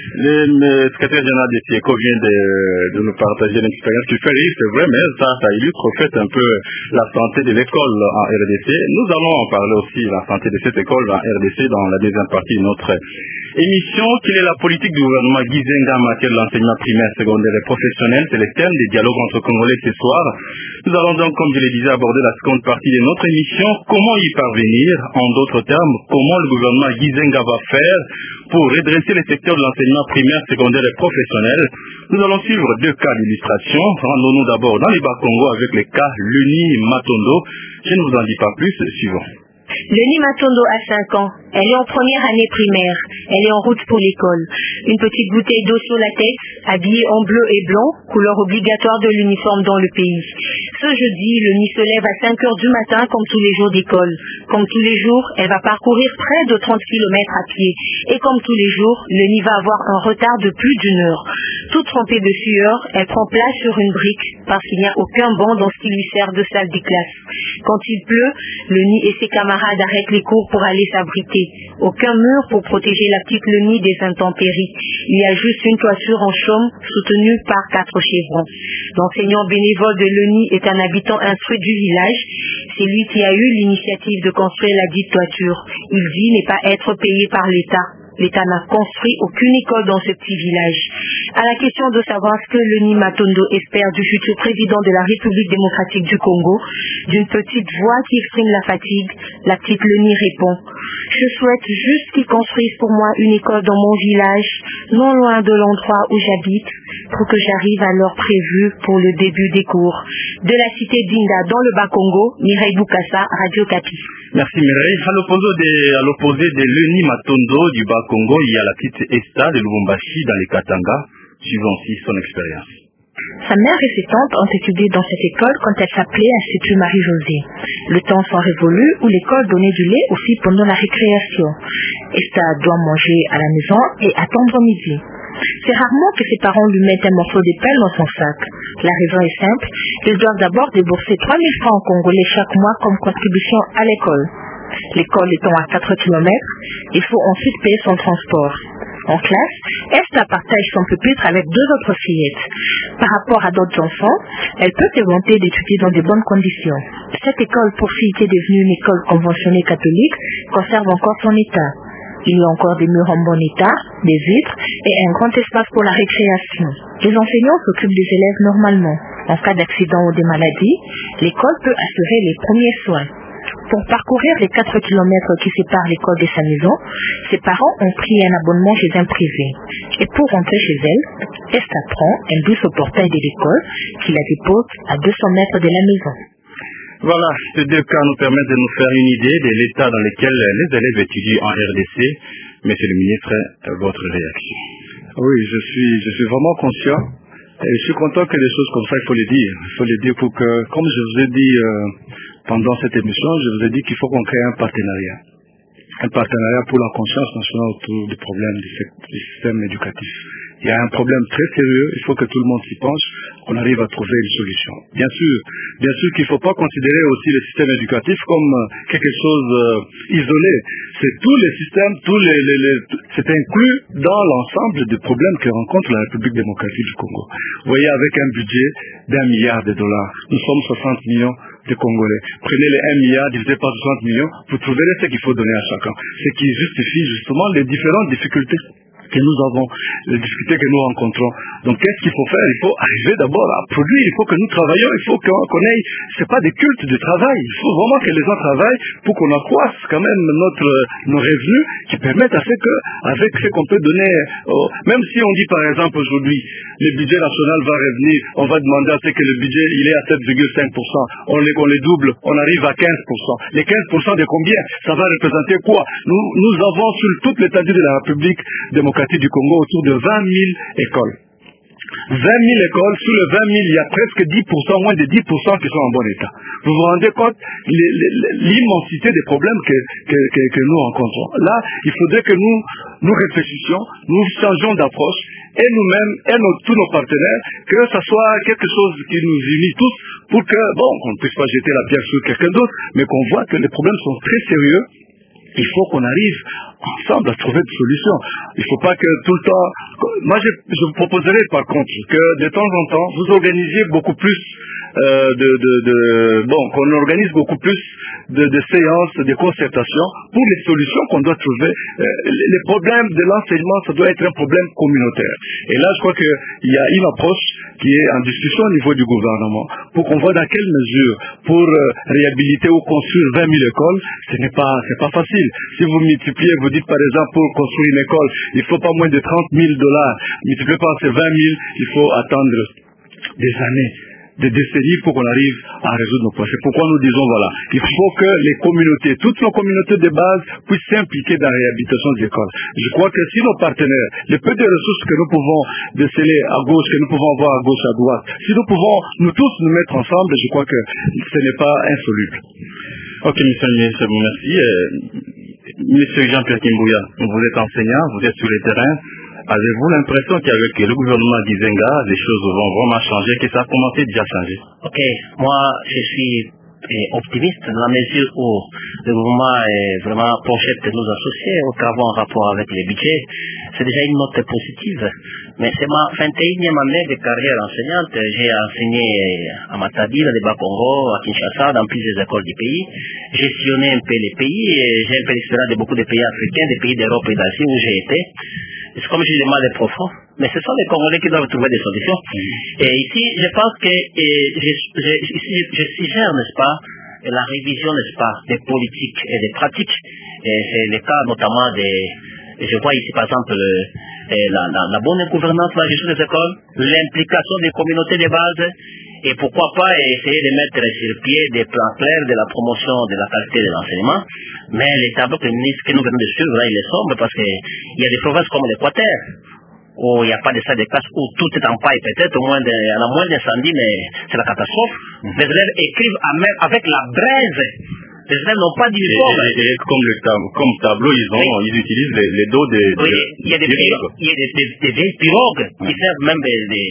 Speaker 2: Le secrétaire général de FIECO vient de nous partager une expérience qui fait rire, c'est vrai, mais ça illustre au fait un peu la santé de l'école en RDC. Nous allons en parler aussi, la santé de cette école en RDC, dans la deuxième partie de notre émission. Quelle est la politique du gouvernement Gizenga en matière de l'enseignement primaire, secondaire et professionnel? C'est le thème des dialogues entre Congolais ce soir. Nous allons donc, comme je le disais, aborder la seconde partie de notre émission. Comment y parvenir? En d'autres termes, comment le gouvernement Gizenga va faire pour redresser le secteur de l'enseignement primaire, secondaire et professionnel? Nous allons suivre deux cas d'illustration. Rendons-nous d'abord dans les Bas-Congo avec le cas Leni Matondo. Je ne vous en dis pas plus, suivant.
Speaker 1: Leni Matondo a 5 ans. Elle est en première année primaire. Elle est en route pour l'école. Une petite bouteille d'eau sur la tête, habillée en bleu et blanc, couleur obligatoire de l'uniforme dans le pays. Ce jeudi, Leni se lève à 5 heures du matin comme tous les jours d'école. Comme tous les jours, elle va parcourir près de 30 km à pied. Et comme tous les jours, Leni va avoir un retard de plus d'1 heure. Toute trempée de sueur, elle prend place sur une brique parce qu'il n'y a aucun banc dans ce qui lui sert de salle de classe. Quand il pleut, Leni et ses camarades arrêtent les cours pour aller s'abriter. Aucun mur pour protéger la petite Leni des intempéries. Il y a juste une toiture en chaume soutenue par 4 chevrons. L'enseignant bénévole de Leni est un habitant instruit du village. C'est lui qui a eu l'initiative de construire la dite toiture. Il dit ne pas être payé par l'État. L'État n'a construit aucune école dans ce petit village. À la question de savoir ce que Leni Matondo espère du futur président de la République démocratique du Congo, d'une petite voix qui exprime la fatigue, la petite Leni répond « Je souhaite juste qu'ils construisent pour moi une école dans mon village, non loin de l'endroit où j'habite, pour que j'arrive à l'heure prévue pour le début des cours. » De la cité d'Inda dans le Bas-Congo, Mireille Boukassa, Radio Kapi.
Speaker 2: Merci Mireille. À l'opposé de Leni Matondo du Bas-Congo, il y a la petite Esta de Lubumbashi dans les Katanga. Suivons aussi son expérience.
Speaker 13: Sa mère et ses tantes ont étudié dans cette école quand elle s'appelait Institut Marie-Josée. Le temps s'en révolu où l'école donnait du lait aux filles pendant la récréation. Esta doit manger à la maison et attendre midi. C'est rarement que ses parents lui mettent un morceau de pelle dans son sac. La raison est simple, ils doivent d'abord débourser 3 000 francs congolais chaque mois comme contribution à l'école. L'école étant à 4 km, il faut ensuite payer son transport. En classe, Esta partage son pupitre avec 2 autres fillettes. Par rapport à d'autres enfants, elle peut se vanter d'étudier dans de bonnes conditions. Cette école pour filles qui est devenue une école conventionnée catholique conserve encore son état. Il y a encore des murs en bon état, des vitres et un grand espace pour la récréation. Les enseignants s'occupent des élèves normalement. En cas d'accident ou de maladie, l'école peut assurer les premiers soins. Pour parcourir les 4 km qui séparent l'école de sa maison, ses parents ont pris un abonnement chez un privé. Et pour rentrer chez elle, Esta prend un bus au portail de l'école qui la dépose à 200 mètres de la maison.
Speaker 2: Voilà, ces deux cas nous permettent de nous faire une idée de l'état dans lequel les élèves étudient en RDC. Monsieur le ministre, votre réaction?
Speaker 9: Oui, je suis vraiment conscient. Et je suis content que des choses comme ça, il faut les dire. Il faut les dire pour que, comme je vous ai dit pendant cette émission, je vous ai dit qu'il faut qu'on crée un partenariat. Un partenariat pour la conscience nationale autour du problème du système éducatif. Il y a un problème très sérieux, il faut que tout le monde s'y penche, qu'on arrive à trouver une solution. Bien sûr qu'il ne faut pas considérer aussi le système éducatif comme quelque chose isolé. C'est tous les systèmes, c'est inclus dans l'ensemble des problèmes que rencontre la République démocratique du Congo. Vous voyez, avec un budget d'$1 milliard, nous sommes 60 millions de Congolais. Prenez les 1 milliard divisé par 60 millions, vous trouverez ce qu'il faut donner à chacun. Ce qui justifie justement les différentes difficultés que nous avons, les difficultés que nous rencontrons. Donc qu'est-ce qu'il faut faire? Il faut arriver d'abord à produire, il faut que nous travaillions, il faut qu'on ait, c'est pas des cultes de travail, il faut vraiment que les gens travaillent pour qu'on accroisse quand même nos revenus qui permettent à ce que, avec ce qu'on peut donner, même si on dit par exemple aujourd'hui, le budget national va revenir, on va demander à ce que le budget, il est à 7,5%, on les double, on arrive à 15%. Les 15% de combien? Ça va représenter quoi? Nous avons sur toute l'étendue de la République démocratique du Congo autour de 20 000 écoles. 20 000 écoles, sur les 20 000, il y a presque 10%, moins de 10% qui sont en bon état. Vous vous rendez compte l'immensité des problèmes que nous rencontrons. Là, il faudrait que nous réfléchissions, nous changeons d'approche, et nous-mêmes, et tous nos partenaires, que ça soit quelque chose qui nous unit tous, pour que, qu'on ne puisse pas jeter la pierre sur quelqu'un d'autre, mais qu'on voit que les problèmes sont très sérieux. Il faut qu'on arrive ensemble à trouver des solutions. Il ne faut pas que tout le temps... Moi, je vous proposerais par contre que de temps en temps, vous organisiez beaucoup plus qu'on organise beaucoup plus de séances, de concertations pour les solutions qu'on doit trouver. Les problèmes de l'enseignement, ça doit être un problème communautaire. Et là, je crois qu'il y a une approche qui est en discussion au niveau du gouvernement pour qu'on voit dans quelle mesure, pour réhabiliter ou construire 20 000 écoles, c'est pas facile. Si vous multipliez, vous dites par exemple pour construire une école, il faut pas moins de $30 000. Multiplié par ces 20 000, il faut attendre des années, des décennies pour qu'on arrive à résoudre nos problèmes. C'est pourquoi nous disons voilà, il faut que les communautés, toutes nos communautés de base puissent s'impliquer dans la réhabilitation des écoles. Je crois que si nos partenaires, les peu de ressources que nous pouvons déceler à gauche, que nous pouvons avoir à gauche, à droite, si nous pouvons nous tous nous mettre ensemble, je crois que ce n'est pas insoluble.
Speaker 2: Ok, monsieur le ministre, merci. Monsieur Jean-Pierre Kimbouya, vous êtes enseignant, vous êtes sur le terrain. Avez-vous l'impression qu'avec le gouvernement d'Izenga, les choses vont vraiment changer, que ça a commencé déjà à changer?
Speaker 10: Ok, moi je suis optimiste dans la mesure où le gouvernement vraiment projette de nous associer aux travaux en rapport avec les budgets. C'est déjà une note positive. Mais c'est ma 21e année de carrière enseignante. J'ai enseigné à Matadi, dans le Bas-Congo, à Kinshasa, dans plusieurs écoles du pays. J'ai sillonné un peu les pays et j'ai un peu l'expérience de beaucoup de pays africains, des pays d'Europe et d'Asie où j'ai été. C'est comme je dis, le mal est profond, mais ce sont les Congolais qui doivent trouver des solutions. Et ici, je pense que je suggère, n'est-ce pas, la révision, n'est-ce pas, des politiques et des pratiques. Et c'est le cas notamment je vois ici par exemple la bonne gouvernance de la gestion des écoles, l'implication des communautés de base, et pourquoi pas essayer de mettre sur pied des plans clairs de la promotion de la qualité de l'enseignement. Mais les tableaux que nous venons de suivre, là, il est sombre parce qu'il y a des provinces comme l'Équateur, où il n'y a pas de salle de classe, où tout est en paille peut-être, à la moins d'incendie, mais c'est la catastrophe. Les élèves écrivent avec la braise. Les élèves n'ont pas d'uniforme.
Speaker 2: Et comme tableau, ils utilisent les dos des...
Speaker 10: Oui, il y a des vieilles pirogues qui servent même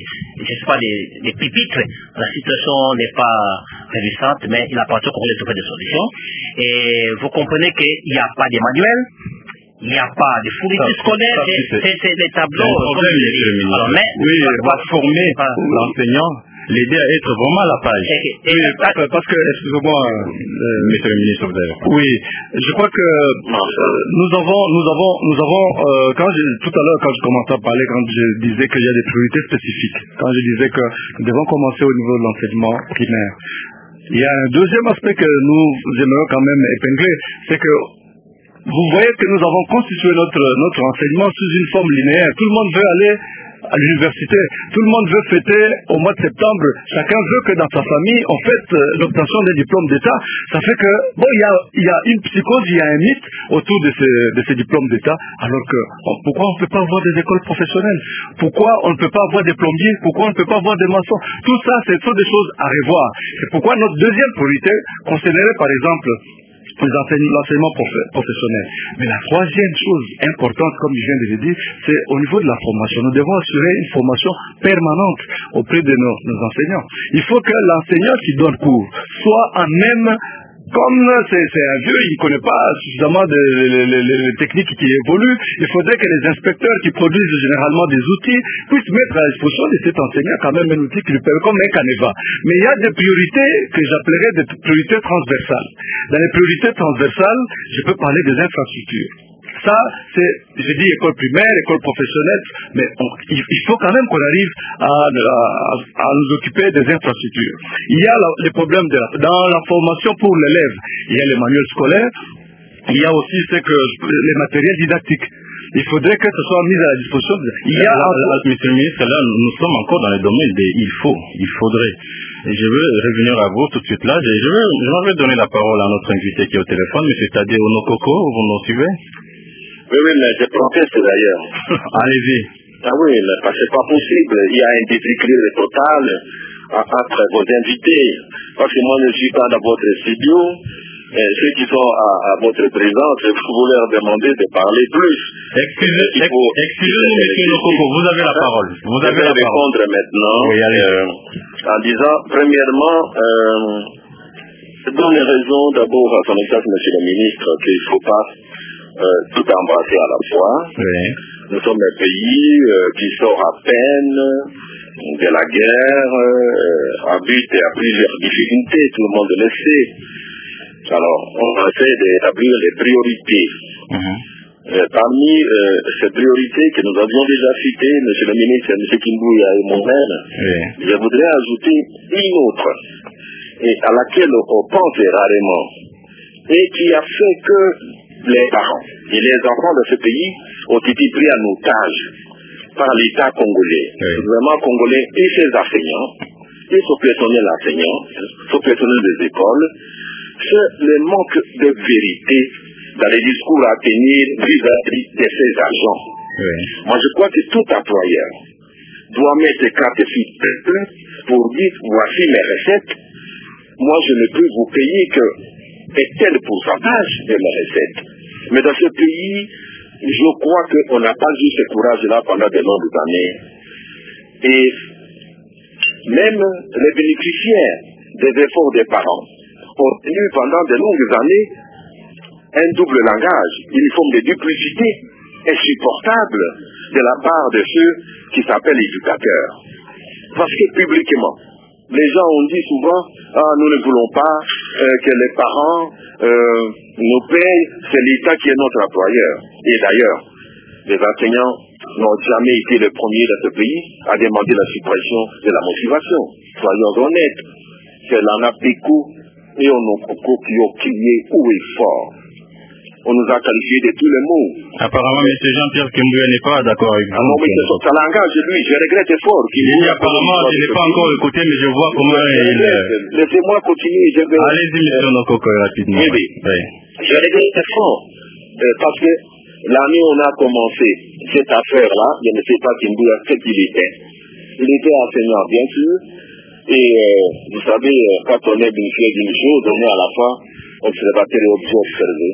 Speaker 10: des pupitres. La situation n'est pas réjouissante, mais il appartient qu'on voulait trouver des solutions. Et vous comprenez qu'il n'y a pas de manuel, il n'y a pas de fournitures scolaires, c'est des tableaux.
Speaker 2: Oui, on va former l'enseignant, l'aider à être vraiment à la page.
Speaker 9: Parce que, excusez-moi,
Speaker 2: monsieur le ministre,
Speaker 9: oui, je crois que nous avons tout à l'heure, quand je commençais à parler, quand je disais qu'il y a des priorités spécifiques, quand je disais que nous devons commencer au niveau de l'enseignement primaire, il y a un deuxième aspect que nous aimerions quand même épingler, c'est que vous voyez que nous avons constitué notre enseignement sous une forme linéaire. Tout le monde veut aller à l'université, tout le monde veut fêter au mois de septembre, chacun veut que dans sa famille on fête l'obtention des diplômes d'État. Ça fait que, il y a une psychose, il y a un mythe autour de ces diplômes d'État, alors que pourquoi on ne peut pas avoir des écoles professionnelles? Pourquoi on ne peut pas avoir des plombiers? Pourquoi on ne peut pas avoir des maçons? Tout ça, ce sont des choses à revoir. C'est pourquoi notre deuxième priorité concernerait par exemple l'enseignement professionnel. Mais la troisième chose importante, comme je viens de le dire, c'est au niveau de la formation. Nous devons assurer une formation permanente auprès de nos enseignants. Il faut que l'enseignant qui donne cours soit en même... Comme c'est un vieux, il ne connaît pas suffisamment les techniques qui évoluent, il faudrait que les inspecteurs qui produisent généralement des outils puissent mettre à disposition de cet enseignant quand même un outil qui lui permet comme un canevas. Mais il y a des priorités que j'appellerais des priorités transversales. Dans les priorités transversales, je peux parler des infrastructures. Ça, c'est, je dis école primaire, école professionnelle, mais il faut quand même qu'on arrive à nous occuper des infrastructures. Il y a les problèmes dans la formation pour l'élève. Il y a les manuels scolaires, il y a aussi les matériels didactiques. Il faudrait que ce soit mis à la disposition.
Speaker 2: Monsieur le ministre, là, nous sommes encore dans le domaine des il faudrait. Et je veux revenir à vous tout de suite là. Je vais donner la parole à notre invité qui est au téléphone, M. Tadé Onokoko. Vous nous suivez?
Speaker 11: Oui, mais je proteste d'ailleurs.
Speaker 2: Allez-y.
Speaker 11: Ah oui, mais parce que c'est pas possible. Il y a un déséquilibre total entre vos invités. Parce que moi, je ne suis pas dans votre studio. Ceux qui sont à votre présence, vous leur demandez de parler plus.
Speaker 2: Excusez-nous, monsieur Nokoko, vous avez la parole.
Speaker 11: Vous avez la répondre maintenant en disant, premièrement, donne raison d'abord à son excellence, monsieur le ministre, qu'il ne faut pas tout embrasser à la fois.
Speaker 2: Oui.
Speaker 11: Nous sommes un pays qui sort à peine de la guerre, habite à plusieurs difficultés, tout le monde le sait. Alors, on essaie d'établir les priorités. Parmi ces priorités que nous avions déjà citées, M. le ministre, M. Kimbouya et moi-même, je voudrais ajouter une autre, et à laquelle on pense rarement, et qui a fait que les parents et les enfants de ce pays ont été pris en otage par l'État congolais, le gouvernement congolais et ses enseignants, et son personnel enseignant, son personnel des écoles. C'est le manque de vérité dans les discours à tenir vis-à-vis de ces agents. Moi, je crois que tout employeur doit mettre ses cartes sur pour dire voici mes recettes. Moi, je ne peux vous payer que tel pourcentage de mes recettes. Mais dans ce pays, je crois qu'on n'a pas eu ce courage-là pendant de longues années. Et même les bénéficiaires des efforts des parents ont tenu pendant de longues années un double langage, une forme de duplicité insupportable de la part de ceux qui s'appellent éducateurs. Parce que publiquement, les gens ont dit souvent, nous ne voulons pas que les parents nous payent, c'est l'État qui est notre employeur. Et d'ailleurs, les enseignants n'ont jamais été les premiers dans ce pays à demander la suppression de la motivation. Soyons honnêtes, c'est l'ANAPECO et Onokoko qui ont crié haut et fort. On nous a qualifiés de tous les mots.
Speaker 2: Apparemment, M. Jean-Pierre Kimbouya n'est pas d'accord avec vous.
Speaker 11: Ah non, mais ça l'engage, lui. Je regrette fort.
Speaker 2: Apparemment, je n'ai pas encore écouté, mais je vois comment il...
Speaker 11: Laissez-moi continuer.
Speaker 2: Allez-y, M. Onokoko, rapidement.
Speaker 11: Oui. Je regrette fort. Parce que l'année où on a commencé cette affaire-là, je ne sais pas Kimbouya ce qu'il était. Il était enseignant, bien sûr. Et vous savez, quand on est bénéficiaire d'une chose, on est à la fois observateur et observé.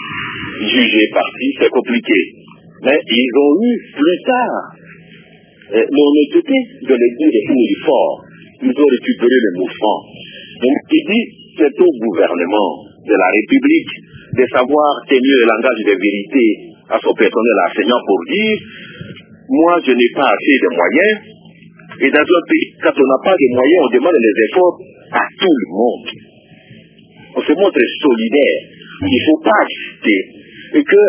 Speaker 11: Jugé parti, c'est compliqué. Mais ils ont eu plus tard l'honnêteté de le dire et fort. Ils ont récupéré le mouvement. Donc il dit, c'est au gouvernement de la République de savoir tenir le langage de vérité à son personnel enseignant pour dire, moi je n'ai pas assez de moyens. Et dans un pays, quand on n'a pas de moyens, on demande les efforts à tout le monde. On se montre solidaire. Il ne faut pas assister. Et que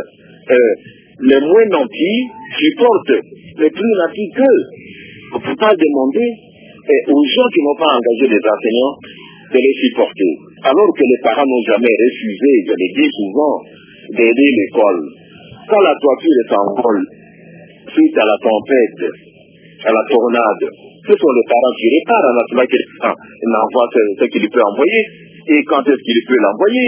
Speaker 11: les moins nantis supportent les plus nantis qu'eux. On ne peut pas demander aux gens qui n'ont pas engagé les enseignants de les supporter. Alors que les parents n'ont jamais refusé, je le dis souvent, d'aider l'école. Quand la toiture s'envole suite à la tempête, à la tornade, ce sont les parents qui réparent en attendant qu'il envoie ce qu'il peut envoyer. Et quand est-ce qu'il peut l'envoyer?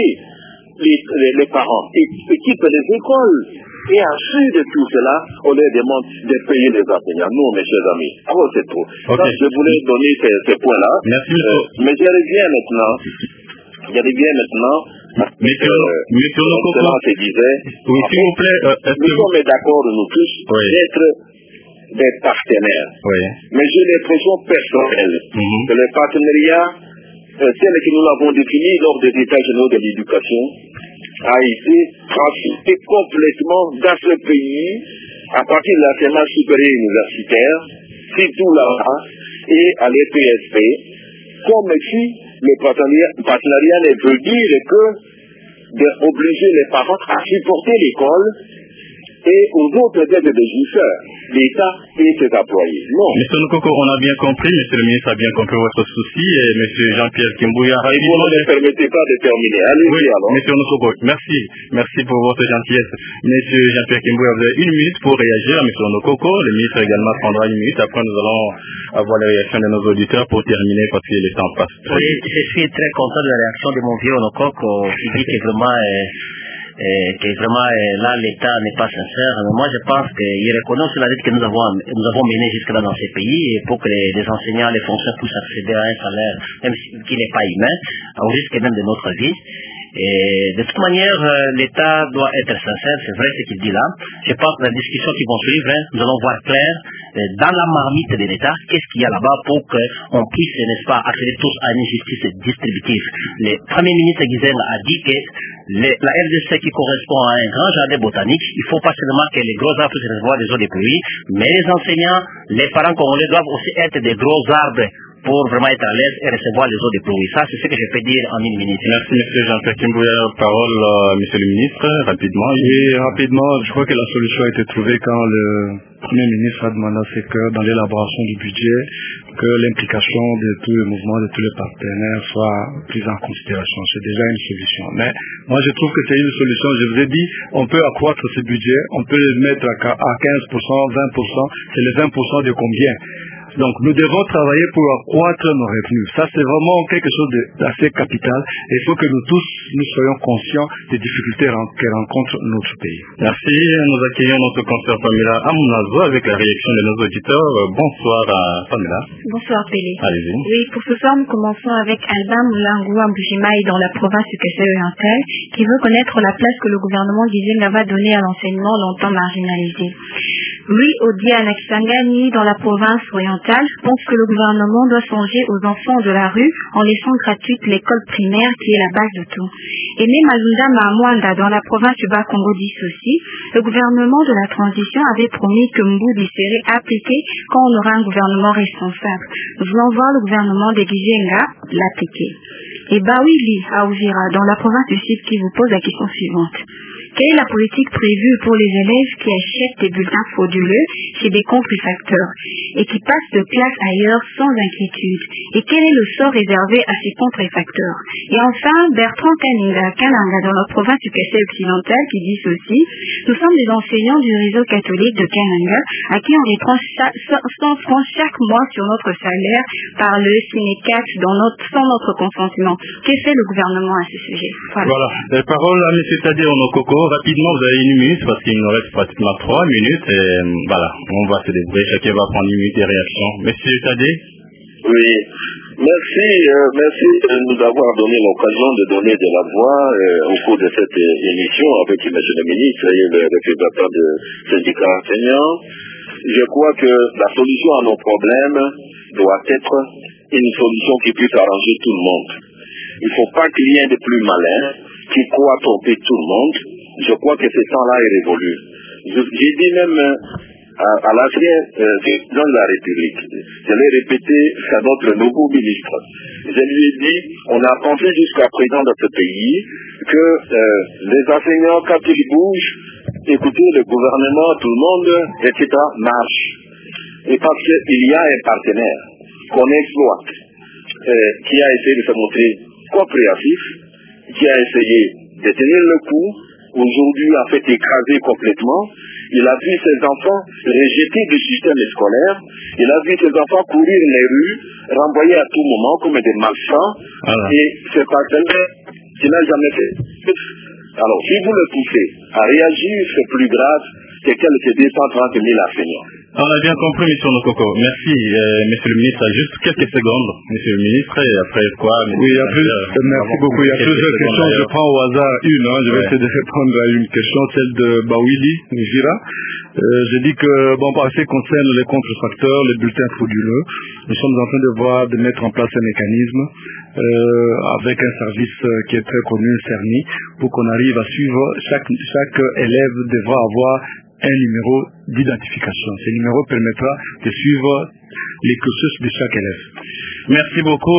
Speaker 11: Les parents équipent les écoles. Et ensuite de tout cela, on leur demande de payer les enseignants. Nous, mes chers amis, alors c'est tout. Donc, je voulais donner ces points-là. Mais je reviens maintenant.
Speaker 2: Monsieur Onokoko
Speaker 11: se disait,
Speaker 2: oui, s'il vous plaît,
Speaker 11: nous sommes d'accord, nous tous, d'être des partenaires. Mais j'ai l'impression personnelle que le partenariat, tel que nous l'avons défini lors des États généraux de l'éducation, a été transité complètement dans ce pays à partir de l'enseignement supérieur universitaire, surtout là et à l'EPSP, comme si le partenariat ne veut dire que d'obliger les parents à supporter l'école et aux autres d'être des jouisseurs, l'État et ses employés. Non.
Speaker 2: Monsieur Nkoko, on a bien compris, monsieur le ministre a bien compris votre souci, et monsieur Jean-Pierre Kimbouya.
Speaker 11: Et vous ne me permettez pas de terminer. Allez-y
Speaker 2: oui,
Speaker 11: alors.
Speaker 2: monsieur Nkoko, merci pour votre gentillesse. Monsieur Jean-Pierre Kimbouya, vous avez 1 minute pour réagir à monsieur Nkoko. Le ministre également prendra 1 minute. Après, nous allons avoir les réactions de nos auditeurs pour terminer parce que le temps passe.
Speaker 10: Oui, je suis très content de la réaction de mon vieux Nkoko qui dit que vraiment là l'État n'est pas sincère. Mais moi je pense qu'il reconnaît la dette que nous avons menée jusque-là dans ces pays, et pour que les enseignants, les fonctionnaires puissent accéder à un salaire, même qui n'est pas humain, au risque même de notre vie. Et de toute manière, l'État doit être sincère, c'est vrai ce qu'il dit là. Je pense que la discussion qui vont suivre, nous allons voir clair dans la marmite de l'État, qu'est-ce qu'il y a là-bas pour qu'on puisse, n'est-ce pas, accéder tous à une justice distributive. Le Premier ministre Guizeng a dit que la RDC qui correspond à un grand jardin botanique, il ne faut pas seulement que les gros arbres puissent recevoir des eaux de pluie, mais les enseignants, les parents congolais doivent aussi être des gros arbres pour vraiment être à l'aise et recevoir les eaux de pluie. Ça, c'est ce que je peux dire en 1 minute.
Speaker 2: Merci, monsieur Jean-Pierre Kimbouya. Parole, monsieur le ministre, rapidement.
Speaker 9: Oui, rapidement, je crois que la solution a été trouvée quand le Premier ministre a demandé à ses cœurs, dans l'élaboration du budget, que l'implication de tous les mouvements, de tous les partenaires soit prise en considération. C'est déjà une solution. Mais moi, je trouve que c'est une solution. Je vous ai dit, on peut accroître ce budget, on peut le mettre à 15%, 20%. C'est les 20% de combien? Donc, nous devons travailler pour accroître nos revenus. Ça, c'est vraiment quelque chose d'assez capital. Il faut que nous tous, nous soyons conscients des difficultés que rencontre notre pays.
Speaker 2: Merci. Nous accueillons notre confrère Pamela Amunazo avec la réaction de nos auditeurs. Bonsoir Pamela.
Speaker 8: Bonsoir Pélé.
Speaker 2: Allez-y.
Speaker 8: Oui, pour ce soir, nous commençons avec Albin Moulangou Amboujimaï dans la province du Kassai-Oriental, qui veut connaître la place que le gouvernement Gizenga va donner à l'enseignement longtemps marginalisé. Lui, Odia Nakisangani, dans la province orientale, pense que le gouvernement doit songer aux enfants de la rue en laissant gratuite l'école primaire qui est la base de tout. Et même Malunda Mahamwanda, dans la province du Bas-Congo aussi, le gouvernement de la transition avait promis que Mboudi serait appliqué quand on aura un gouvernement responsable. Nous voulons voir le gouvernement de Gizenga l'appliquer. Et Bawili, à Ouvira, dans la province du Sud, qui vous pose la question suivante. Quelle est la politique prévue pour les élèves qui achètent des bulletins frauduleux chez des contrefacteurs et qui passent de classe ailleurs sans inquiétude? Et quel est le sort réservé à ces contrefacteurs? Et enfin, Bertrand Kananga dans la province du Kassai occidental qui dit ceci: nous sommes des enseignants du réseau catholique de Kananga à qui on reprend 100 francs chaque mois sur notre salaire par le Sénécat sans notre consentement. Que fait le gouvernement à ce sujet?
Speaker 2: Voilà. La parole à M. Tadé Onokoko. Rapidement, vous avez 1 minute parce qu'il nous reste pratiquement 3 minutes et voilà, on va se débrouiller. Chacun va prendre 1 minute de réaction. Monsieur Tadé?
Speaker 11: Oui. Merci de nous avoir donné l'occasion de donner de la voix au cours de cette émission avec M. le ministre et le représentant de syndicats enseignants. Je crois que la solution à nos problèmes doit être une solution qui puisse arranger tout le monde. Il ne faut pas qu'il y ait de plus malins qui croient tromper tout le monde. Je crois que ce temps-là est révolu. J'ai dit même à l'ancien président de la République, je l'ai répété à notre nouveau ministre, je lui ai dit, on a pensé jusqu'à présent dans ce pays que les enseignants, quand ils bougent, écoutez, le gouvernement, tout le monde, etc., marche. Et parce qu'il y a un partenaire qu'on exploite, qui a essayé de se montrer compréhensif, qui a essayé de tenir le coup, aujourd'hui a fait écraser complètement. Il a vu ses enfants rejetés du système scolaire. Il a vu ses enfants courir les rues, renvoyés à tout moment comme des malfrats. Et ce partenaire qui n'a jamais fait. Alors, si vous le poussez à réagir, c'est plus grave que quelques 230 000 enseignants.
Speaker 2: On a bien compris, M. Nokoko. Merci, monsieur le ministre. Juste quelques secondes, monsieur le ministre, et après quoi?
Speaker 9: Oui, merci beaucoup. Il y a plusieurs questions. Je prends au hasard une. Je vais essayer de répondre à une question, celle de Bawili Nijira. Je dis que, par ce qui concerne les contrefacteurs, les bulletins frauduleux, nous sommes en train de mettre en place un mécanisme avec un service qui est très connu, CERNI, pour qu'on arrive à suivre. Chaque élève devra avoir un numéro d'identification. Ce numéro permettra de suivre les cursus de chaque élève.
Speaker 2: Merci beaucoup,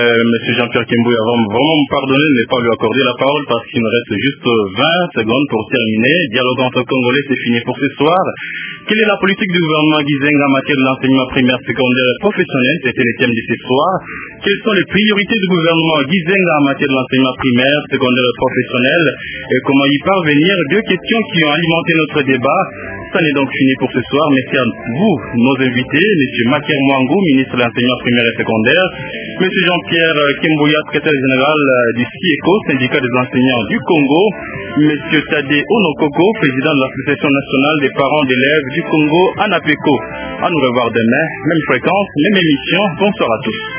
Speaker 2: M. Jean-Pierre Kembouya. Vraiment me pardonner de ne pas lui accorder la parole parce qu'il nous reste juste 20 secondes pour terminer. Dialogue entre Congolais, c'est fini pour ce soir. Quelle est la politique du gouvernement Gizenga en matière de l'enseignement primaire, secondaire et professionnel? C'était le thème de ce soir. Quelles sont les priorités du gouvernement Gizenga en matière de l'enseignement primaire, secondaire et professionnel et comment y parvenir? Deux questions qui ont alimenté notre débat. Ça n'est donc fini pour ce soir. Merci à vous, nos invités, M. Maker Mwangou, ministre de l'enseignement primaire et secondaire, M. Jean-Pierre Kembouya, secrétaire général du SIECO, syndicat des enseignants du Congo, M. Tade Onokoko, président de l'Association nationale des parents d'élèves du Congo, ANAPECO. À nous revoir demain, même fréquence, même émission. Bonsoir à tous.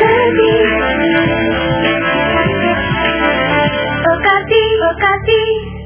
Speaker 14: Okapi.